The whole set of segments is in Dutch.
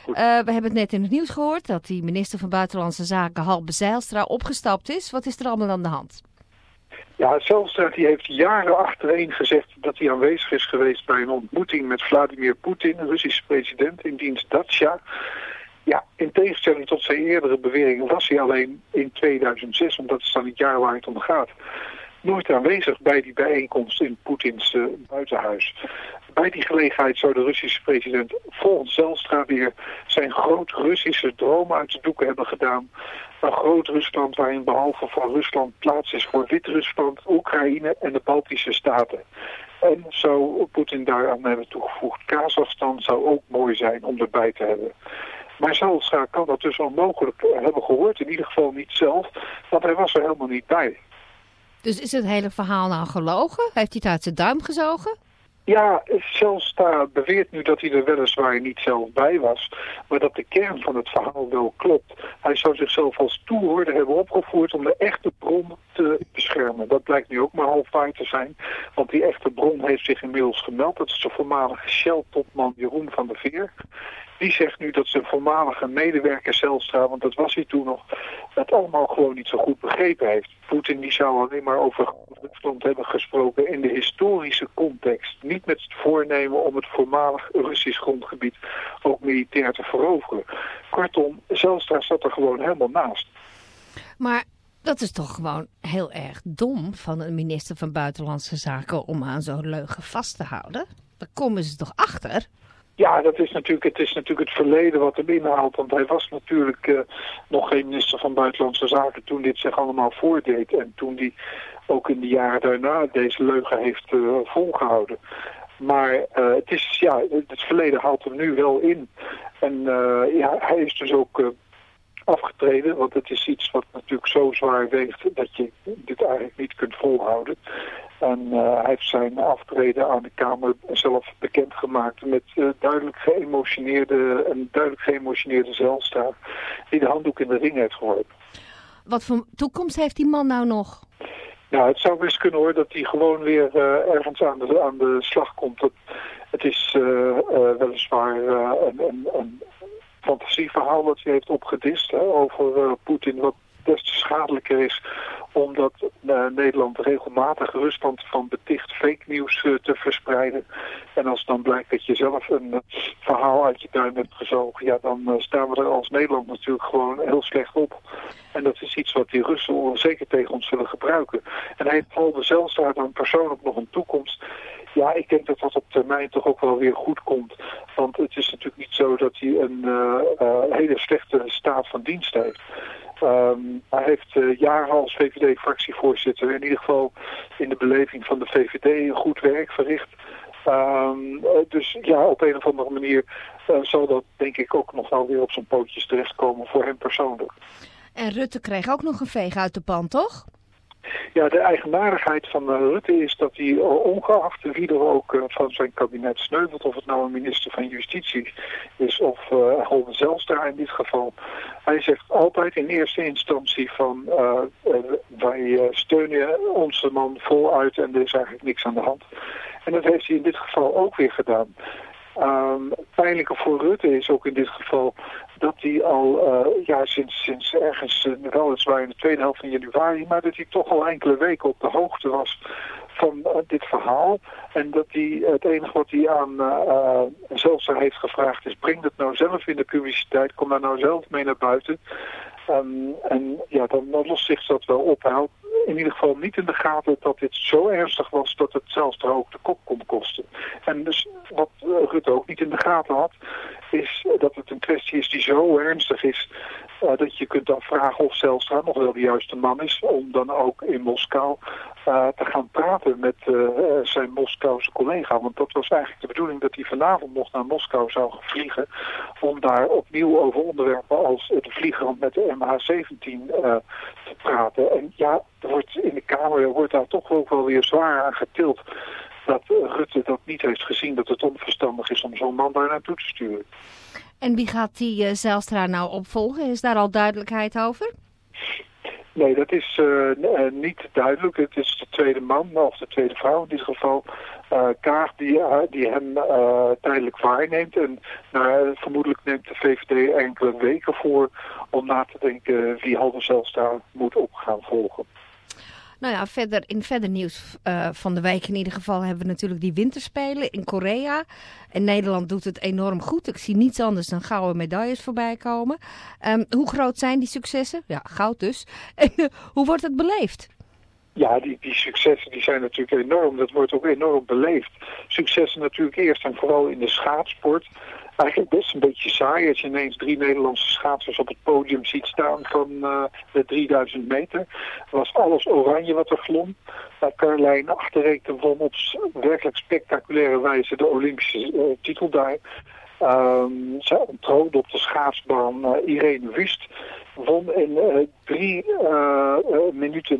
We hebben het net in het nieuws gehoord dat die minister van Buitenlandse Zaken, Halbe Zijlstra, opgestapt is. Wat is er allemaal aan de hand? Ja, Zijlstra die heeft jaren achtereen gezegd dat hij aanwezig is geweest bij een ontmoeting met Vladimir Poetin, de Russische president, in diens Datsja. Ja, in tegenstelling tot zijn eerdere beweringen was hij alleen in 2006, omdat het dan het jaar waar het om gaat, nooit aanwezig bij die bijeenkomst in Poetins buitenhuis. Bij die gelegenheid zou de Russische president volgens Zijlstra weer zijn groot-Russische droom uit de doeken hebben gedaan. Een groot Rusland waarin behalve voor Rusland plaats is voor Wit-Rusland, Oekraïne en de Baltische Staten. En zou Poetin daaraan hebben toegevoegd, Kazachstan zou ook mooi zijn om erbij te hebben. Maar Zijlstra kan dat dus onmogelijk hebben gehoord, in ieder geval niet zelf, want hij was er helemaal niet bij. Dus is het hele verhaal nou gelogen? Heeft hij het uit zijn duim gezogen? Ja, Zijlstra beweert nu dat hij er weliswaar niet zelf bij was, maar dat de kern van het verhaal wel klopt. Hij zou zichzelf als toehoorder hebben opgevoerd om de echte bron te beschermen. Dat blijkt nu ook maar half waar te zijn, want die echte bron heeft zich inmiddels gemeld. Dat is de voormalige Shell-topman Jeroen van der Veer. Die zegt nu dat zijn voormalige medewerker Zijlstra, want dat was hij toen nog, het allemaal gewoon niet zo goed begrepen heeft. Poetin die zou alleen maar over Rusland hebben gesproken in de historische context. Niet met het voornemen om het voormalig Russisch grondgebied ook militair te veroveren. Kortom, Zijlstra zat er gewoon helemaal naast. Maar dat is toch gewoon heel erg dom van een minister van Buitenlandse Zaken om aan zo'n leugen vast te houden? Daar komen ze toch achter? Ja, het is natuurlijk het verleden wat hem inhaalt. Want hij was natuurlijk nog geen minister van Buitenlandse Zaken toen dit zich allemaal voordeed. En toen hij ook in de jaren daarna deze leugen heeft volgehouden. Maar het verleden haalt hem nu wel in. En hij is dus ook afgetreden. Want het is iets wat natuurlijk zo zwaar weegt dat je dit eigenlijk niet kunt volhouden. En hij heeft zijn aftreden aan de Kamer zelf bekendgemaakt met duidelijk geëmotioneerde Zijlstra die de handdoek in de ring heeft geworpen. Wat voor toekomst heeft die man nou nog? Nou, het zou best kunnen hoor dat hij gewoon weer ergens aan de slag komt. Het is weliswaar een fantasieverhaal dat hij heeft opgedist over Poetin, wat des te schadelijker is omdat Nederland regelmatig Rusland van beticht fake nieuws te verspreiden. En als dan blijkt dat je zelf een verhaal uit je duim hebt gezogen, ja, dan staan we er als Nederland natuurlijk gewoon heel slecht op. En dat is iets wat die Russen zeker tegen ons zullen gebruiken. En heeft Halbe Zijlstra dan persoonlijk nog een toekomst? Ja, ik denk dat dat op termijn toch ook wel weer goed komt. Want het is natuurlijk niet zo dat hij een hele slechte staat van dienst heeft. Hij heeft jaren als VVD-fractievoorzitter in ieder geval in de beleving van de VVD goed werk verricht. Dus ja, op een of andere manier zal dat denk ik ook nog wel weer op zijn pootjes terechtkomen voor hem persoonlijk. En Rutte kreeg ook nog een veeg uit de pan, toch? Ja, de eigenaardigheid van Rutte is dat hij ongeacht wie er ook van zijn kabinet sneuvelt, of het nou een minister van Justitie is of Halbe Zijlstra in dit geval. Hij zegt altijd in eerste instantie van wij steunen onze man voluit en er is eigenlijk niks aan de hand. En dat heeft hij in dit geval ook weer gedaan. Het pijnlijke voor Rutte is ook in dit geval dat hij al sinds ergens weliswaar in de tweede helft van januari, maar dat hij toch al enkele weken op de hoogte was van dit verhaal. En dat hij het enige wat hij aan Zijlstra heeft gevraagd is: breng dat nou zelf in de publiciteit, kom daar nou zelf mee naar buiten. En ja, dan lost zich dat wel op. Hij had in ieder geval niet in de gaten dat dit zo ernstig was dat het Zijlstra ook de kop kon kosten. En dus wat Rutte ook niet in de gaten had, is dat het een kwestie is die zo ernstig is dat je kunt afvragen of Zijlstra nog wel de juiste man is om dan ook in Moskou te gaan praten met zijn Moskouse collega. Want dat was eigenlijk de bedoeling dat hij vanavond nog naar Moskou zou vliegen om daar opnieuw over onderwerpen als de vliegrand met de MH17 te praten. En ja, in de Kamer wordt daar toch ook wel weer zwaar aan getild dat Rutte dat niet heeft gezien, dat het onverstandig is om zo'n man daar naartoe te sturen. En wie gaat die Zijlstra nou opvolgen? Is daar al duidelijkheid over? Nee, dat is niet duidelijk. Het is de tweede man, of de tweede vrouw in dit geval, Kaag die hem tijdelijk waarneemt. En vermoedelijk neemt de VVD enkele weken voor om na te denken wie Halbe Zijlstra moet op gaan volgen. Nou ja, verder nieuws van de week in ieder geval hebben we natuurlijk die winterspelen in Korea. En Nederland doet het enorm goed. Ik zie niets anders dan gouden medailles voorbij komen. Hoe groot zijn die successen? Ja, goud dus. En hoe wordt het beleefd? Ja, die successen die zijn natuurlijk enorm. Dat wordt ook enorm beleefd. Successen natuurlijk eerst en vooral in de schaatsport. Eigenlijk best een beetje saai als je ineens 3 Nederlandse schaatsers op het podium ziet staan van de 3000 meter. Het was alles oranje wat er glom. Caroline Achterreekten won op werkelijk spectaculaire wijze de Olympische titel daar. Zij ontroonde op de schaatsbaan Irene Wust. Won in 3 minuten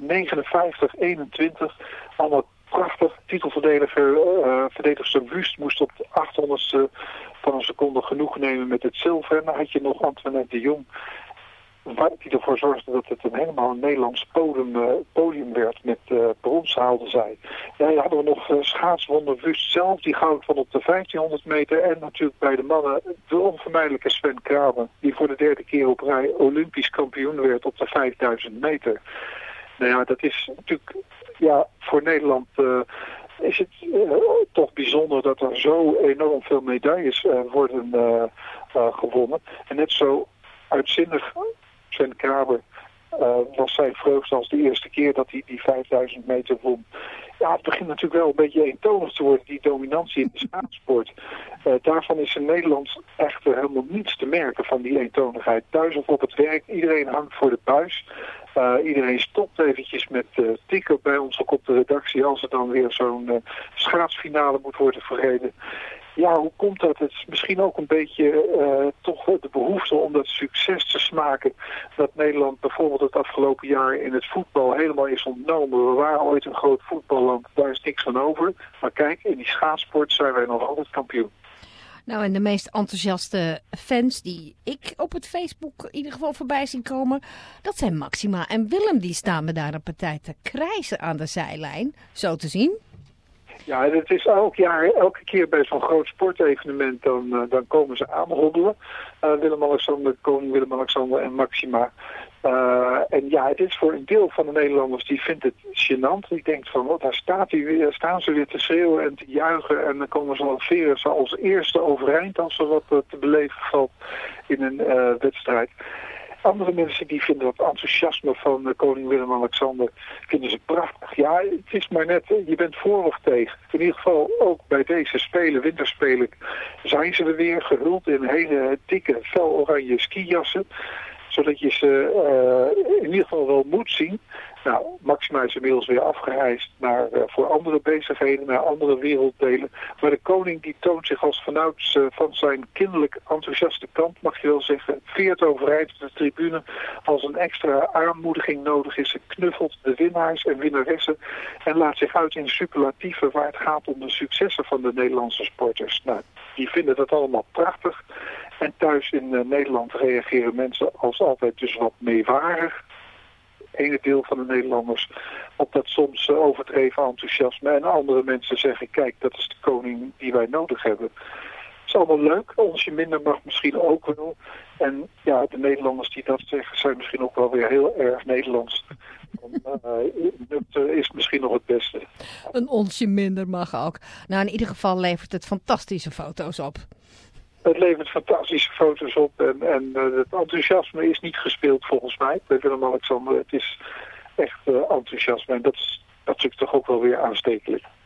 59-21. Allemaal prachtig. Titelverdedigster Wust moest op de 800ste van een seconde genoeg nemen met het zilver. En dan had je nog Antoinette de Jong, die ervoor zorgde dat het helemaal een Nederlands podium werd. Met brons haalde zij. Ja, dan hadden we nog schaatswonder Wust zelf, die goud won op de 1500 meter. En natuurlijk bij de mannen de onvermijdelijke Sven Kramer, die voor de 3e keer op rij Olympisch kampioen werd op de 5000 meter. Nou ja, dat is natuurlijk, voor Nederland is het toch bijzonder dat er zo enorm veel medailles worden gewonnen. En net zo uitzinnig, Sven Kramer, was zijn vreugde als de eerste keer dat hij die 5000 meter won. Ja, het begint natuurlijk wel een beetje eentonig te worden, die dominantie in de schaatsport. Daarvan is in Nederland echt helemaal niets te merken van die eentonigheid. Thuis of op het werk, iedereen hangt voor de buis. Iedereen stopt eventjes met tikken bij ons ook op de redactie als er dan weer zo'n schaatsfinale moet worden verreden. Ja, hoe komt dat? Het is misschien ook een beetje toch de behoefte om dat succes te smaken. Dat Nederland bijvoorbeeld het afgelopen jaar in het voetbal helemaal is ontnomen. We waren ooit een groot voetballand, daar is niks van over. Maar kijk, in die schaatsport zijn wij nog altijd kampioen. Nou, en de meest enthousiaste fans die ik op het Facebook in ieder geval voorbij zien komen, dat zijn Maxima en Willem. Die staan me daar een partij te krijsen aan de zijlijn, zo te zien. Ja, het is elke keer bij zo'n groot sportevenement, dan komen ze aanhobbelen. Koning Willem-Alexander en Maxima. En ja, het is voor een deel van de Nederlanders, die vindt het gênant. Die denkt van, daar staan ze weer te schreeuwen en te juichen. En dan komen ze lanceren ze als eerste overeind als er wat te beleven valt in een wedstrijd. Andere mensen die vinden dat enthousiasme van koning Willem-Alexander vinden ze prachtig. Ja, het is maar net, je bent voor of tegen. In ieder geval ook bij deze winterspelen, zijn ze er weer gehuld in hele dikke, fel oranje skijassen. Zodat je ze in ieder geval wel moet zien. Nou, Maxima is inmiddels weer afgereisd voor andere bezigheden, naar andere werelddelen. Maar de koning die toont zich als vanouds van zijn kinderlijk enthousiaste kant, mag je wel zeggen, veert overeind op de tribune. Als een extra aanmoediging nodig is, knuffelt de winnaars en winnaressen en laat zich uit in superlatieven waar het gaat om de successen van de Nederlandse sporters. Nou, die vinden dat allemaal prachtig. En thuis in Nederland reageren mensen als altijd dus wat meewarig. Ene deel van de Nederlanders op dat soms overdreven enthousiasme. En andere mensen zeggen, kijk, dat is de koning die wij nodig hebben. Het is allemaal leuk, onsje minder mag misschien ook wel. En ja, de Nederlanders die dat zeggen zijn misschien ook wel weer heel erg Nederlands. Dat is misschien nog het beste. Een onsje minder mag ook. Nou, in ieder geval levert het fantastische foto's op. Het levert fantastische foto's op en het enthousiasme is niet gespeeld volgens mij bij Willem-Alexander. Het is echt enthousiasme en dat is natuurlijk toch ook wel weer aanstekelijk.